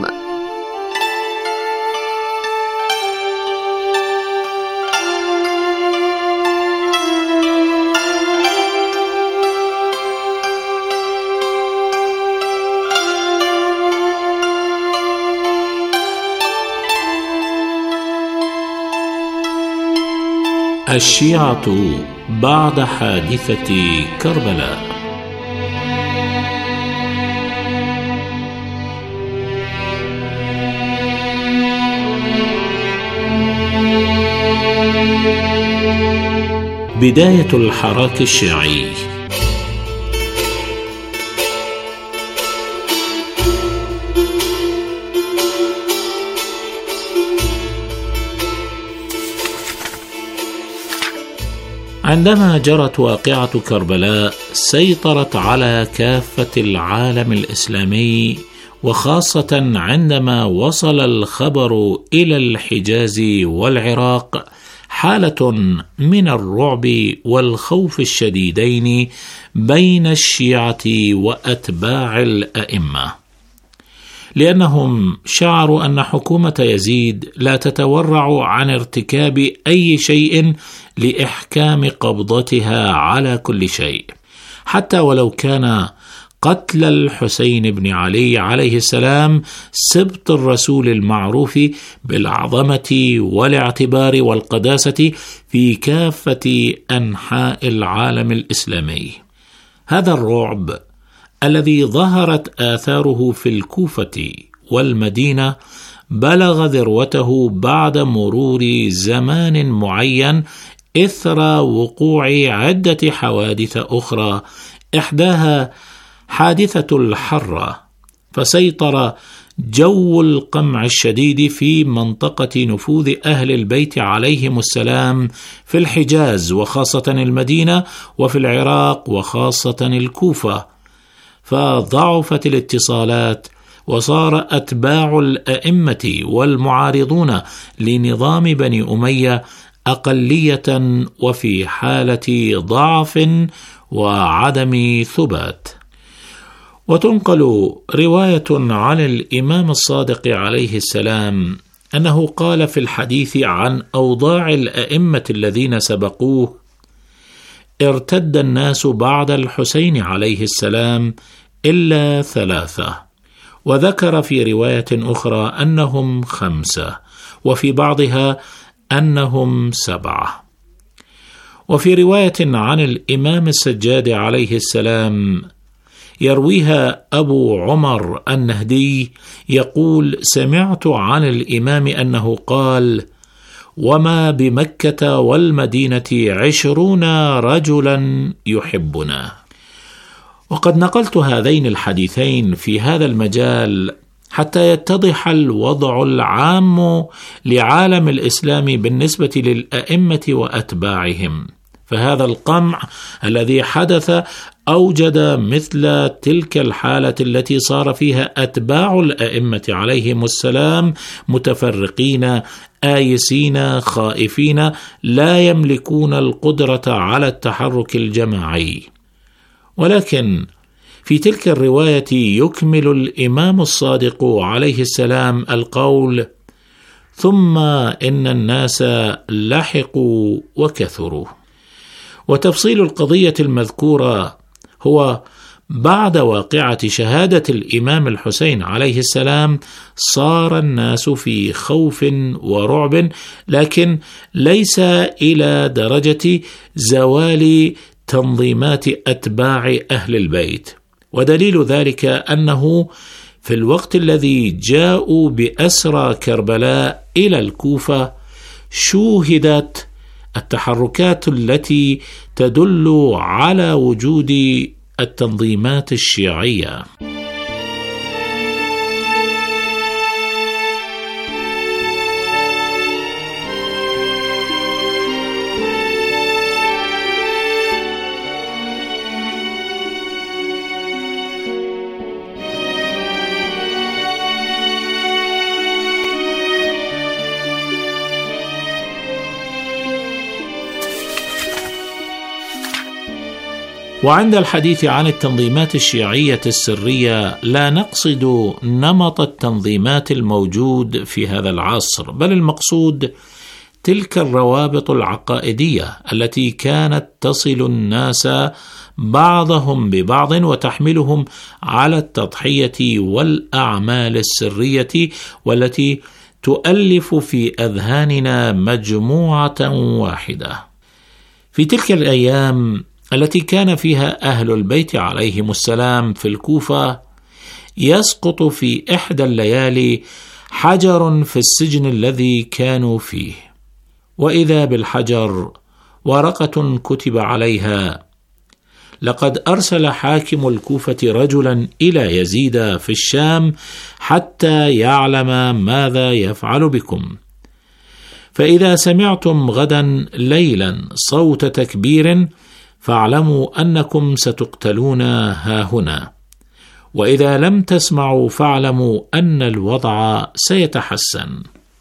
الشيعة بعد حادثة كربلاء. بداية الحراك الشيعي. عندما جرت واقعة كربلاء سيطرت على كافة العالم الإسلامي، وخاصة عندما وصل الخبر إلى الحجاز والعراق حالة من الرعب والخوف الشديدين بين الشيعة وأتباع الأئمة، لأنهم شعروا أن حكومة يزيد لا تتورع عن ارتكاب أي شيء لإحكام قبضتها على كل شيء، حتى ولو كان قتل الحسين بن علي عليه السلام سبط الرسول المعروف بالعظمة والاعتبار والقداسة في كافة أنحاء العالم الإسلامي. هذا الرعب الذي ظهرت آثاره في الكوفة والمدينة بلغ ذروته بعد مرور زمان معين إثر وقوع عدة حوادث أخرى، إحداها حادثة الحرة، فسيطر جو القمع الشديد في منطقة نفوذ أهل البيت عليهم السلام في الحجاز وخاصة المدينة، وفي العراق وخاصة الكوفة، فضعفت الاتصالات، وصار أتباع الأئمة والمعارضون لنظام بني أمية أقلية وفي حالة ضعف وعدم ثبات. وتنقل رواية عن الإمام الصادق عليه السلام أنه قال في الحديث عن أوضاع الأئمة الذين سبقوه: ارتد الناس بعد الحسين عليه السلام إلا 3، وذكر في رواية أخرى أنهم 5، وفي بعضها أنهم 7. وفي رواية عن الإمام السجاد عليه السلام يرويها أبو عمر النهدي يقول: سمعت عن الإمام أنه قال: وما بمكة والمدينة 20 رجلا يحبنا. وقد نقلت هذين الحديثين في هذا المجال حتى يتضح الوضع العام لعالم الإسلام بالنسبة للأئمة وأتباعهم، فهذا القمع الذي حدث أوجد مثل تلك الحالة التي صار فيها أتباع الأئمة عليهم السلام متفرقين آيسين خائفين لا يملكون القدرة على التحرك الجماعي. ولكن في تلك الرواية يكمل الإمام الصادق عليه السلام القول: ثم إن الناس لحقوا وكثروا. وتفصيل القضية المذكورة هو: بعد واقعة شهادة الإمام الحسين عليه السلام صار الناس في خوف ورعب، لكن ليس إلى درجة زوال تنظيمات أتباع أهل البيت. ودليل ذلك أنه في الوقت الذي جاءوا بأسرى كربلاء إلى الكوفة شوهدت التحركات التي تدل على وجود التنظيمات الشيعية. وعند الحديث عن التنظيمات الشيعية السرية لا نقصد نمط التنظيمات الموجود في هذا العصر، بل المقصود تلك الروابط العقائدية التي كانت تصل الناس بعضهم ببعض وتحملهم على التضحية والأعمال السرية، والتي تؤلف في أذهاننا مجموعة واحدة. في تلك الأيام التي كان فيها أهل البيت عليهم السلام في الكوفة، يسقط في إحدى الليالي حجر في السجن الذي كانوا فيه، وإذا بالحجر ورقة كتب عليها: لقد أرسل حاكم الكوفة رجلا إلى يزيد في الشام حتى يعلم ماذا يفعل بكم، فإذا سمعتم غدا ليلا صوت تكبير فاعلموا أنكم ستقتلون هاهنا، وإذا لم تسمعوا فاعلموا أن الوضع سيتحسن.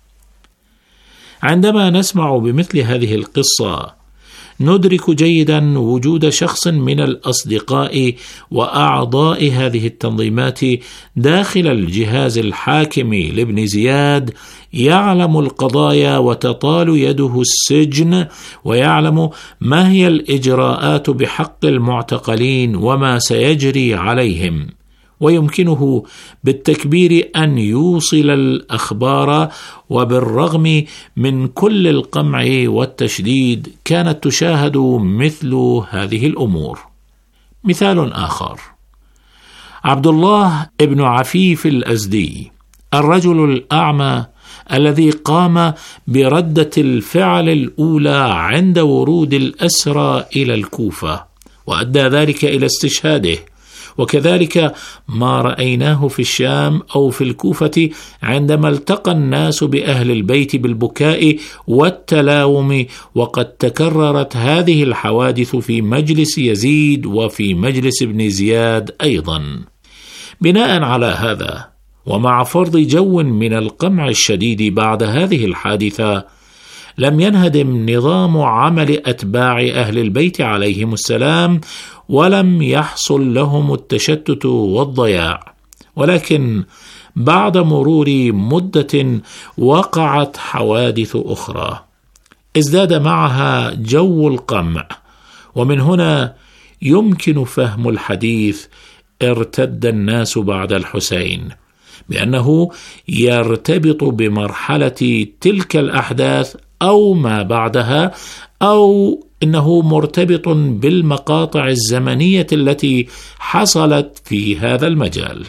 عندما نسمع بمثل هذه القصة ندرك جيدا وجود شخص من الأصدقاء وأعضاء هذه التنظيمات داخل الجهاز الحاكم لابن زياد يعلم القضايا وتطال يده السجن، ويعلم ما هي الإجراءات بحق المعتقلين وما سيجري عليهم، ويمكنه بالتكبير أن يوصل الأخبار. وبالرغم من كل القمع والتشديد كانت تشاهد مثل هذه الأمور. مثال آخر: عبد الله ابن عفيف الأزدي، الرجل الأعمى الذي قام بردة الفعل الأولى عند ورود الأسرى إلى الكوفة، وأدى ذلك إلى استشهاده، وكذلك ما رأيناه في الشام أو في الكوفة عندما التقى الناس بأهل البيت بالبكاء والتلاوم، وقد تكررت هذه الحوادث في مجلس يزيد وفي مجلس ابن زياد أيضا. بناء على هذا، ومع فرض جو من القمع الشديد بعد هذه الحادثة، لم ينهدم نظام عمل أتباع أهل البيت عليهم السلام، ولم يحصل لهم التشتت والضياع، ولكن بعد مرور مدة وقعت حوادث أخرى ازداد معها جو القمع، ومن هنا يمكن فهم الحديث ارتد الناس بعد الحسين بأنه يرتبط بمرحلة تلك الأحداث أو ما بعدها، أو إنه مرتبط بالمقاطع الزمنية التي حصلت في هذا المجال.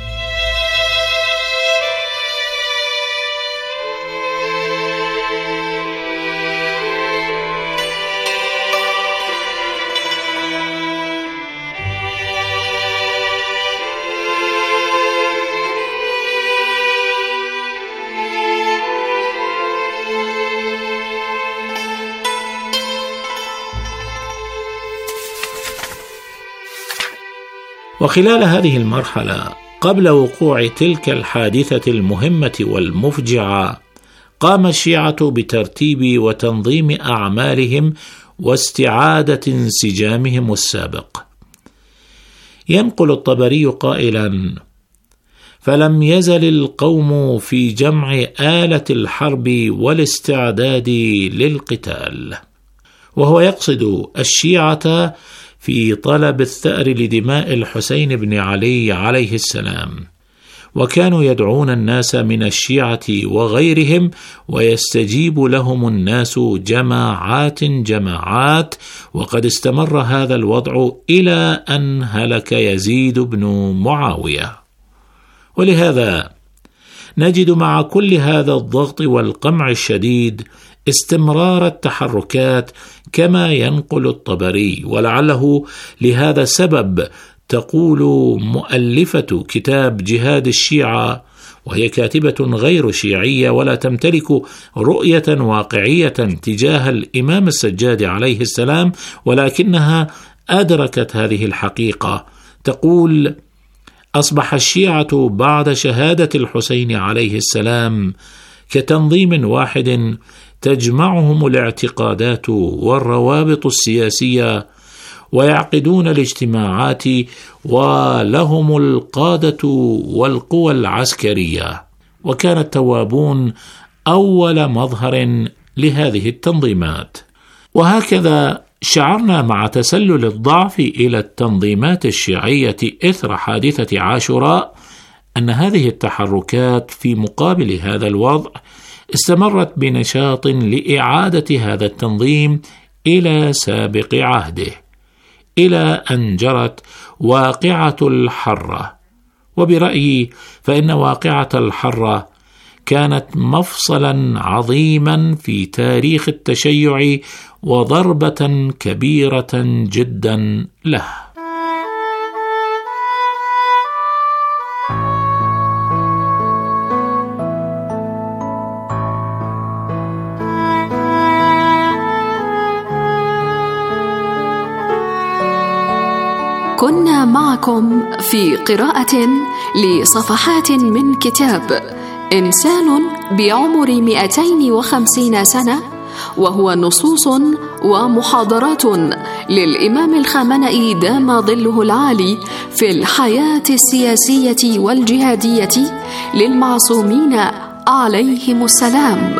وخلال هذه المرحلة قبل وقوع تلك الحادثة المهمة والمفجعة، قام الشيعة بترتيب وتنظيم أعمالهم واستعادة انسجامهم السابق. ينقل الطبري قائلا: فلم يزل القوم في جمع آلة الحرب والاستعداد للقتال، وهو يقصد الشيعة في طلب الثأر لدماء الحسين بن علي عليه السلام، وكانوا يدعون الناس من الشيعة وغيرهم، ويستجيب لهم الناس جماعات، وقد استمر هذا الوضع إلى أن هلك يزيد بن معاوية. ولهذا نجد مع كل هذا الضغط والقمع الشديد استمرار التحركات كما ينقل الطبري، ولعله لهذا السبب تقول مؤلفة كتاب جهاد الشيعة، وهي كاتبة غير شيعية ولا تمتلك رؤية واقعية تجاه الإمام السجاد عليه السلام، ولكنها أدركت هذه الحقيقة. تقول: أصبح الشيعة بعد شهادة الحسين عليه السلام كتنظيم واحد تجمعهم الاعتقادات والروابط السياسية، ويعقدون الاجتماعات، ولهم القادة والقوى العسكرية. وكان التوابون أول مظهر لهذه التنظيمات. وهكذا شعرنا مع تسلل الضعف إلى التنظيمات الشيعية إثر حادثة عاشوراء أن هذه التحركات في مقابل هذا الوضع استمرت بنشاط لإعادة هذا التنظيم إلى سابق عهده، إلى أن جرت واقعة الحرة. وبرأيي فإن واقعة الحرة كانت مفصلا عظيما في تاريخ التشيع وضربة كبيرة جدا له. كنا معكم في قراءة لصفحات من كتاب إنسان بعمر 250 سنة، وهو نصوص ومحاضرات للإمام الخامنئي دام ظله العالي في الحياة السياسية والجهادية للمعصومين عليهم السلام.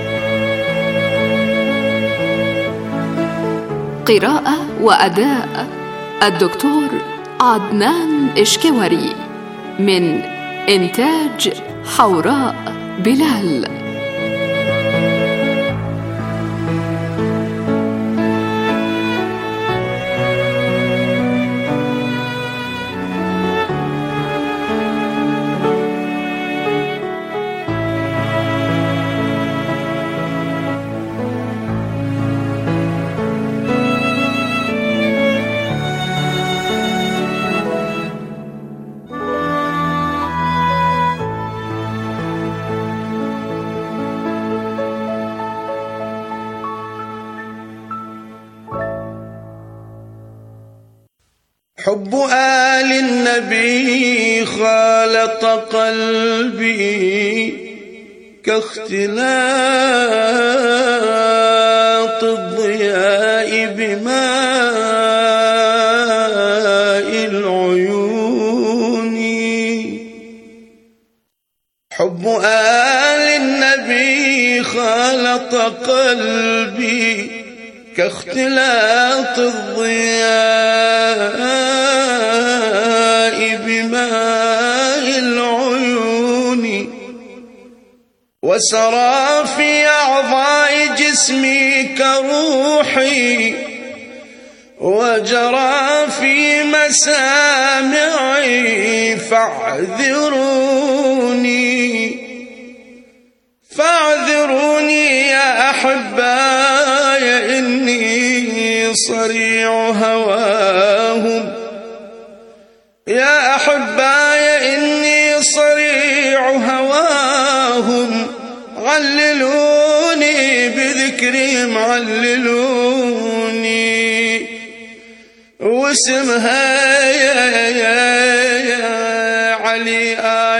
قراءة وأداء الدكتور عدنان إشكوري، من إنتاج حوراء بلال. حب آل النبي خالط قلبي كاختلاط الضياء بماء العيون. حب آل النبي خالط قلبي كاختلاط الضياء بماء العيون، وسرى في أعضاء جسمي كروحي، وجرى في مسامعي فاعذروني يا أحباي إني صريع هواهم، يا أحباي إني صريع هواهم، عللوني بذكرهم عللوني، واسم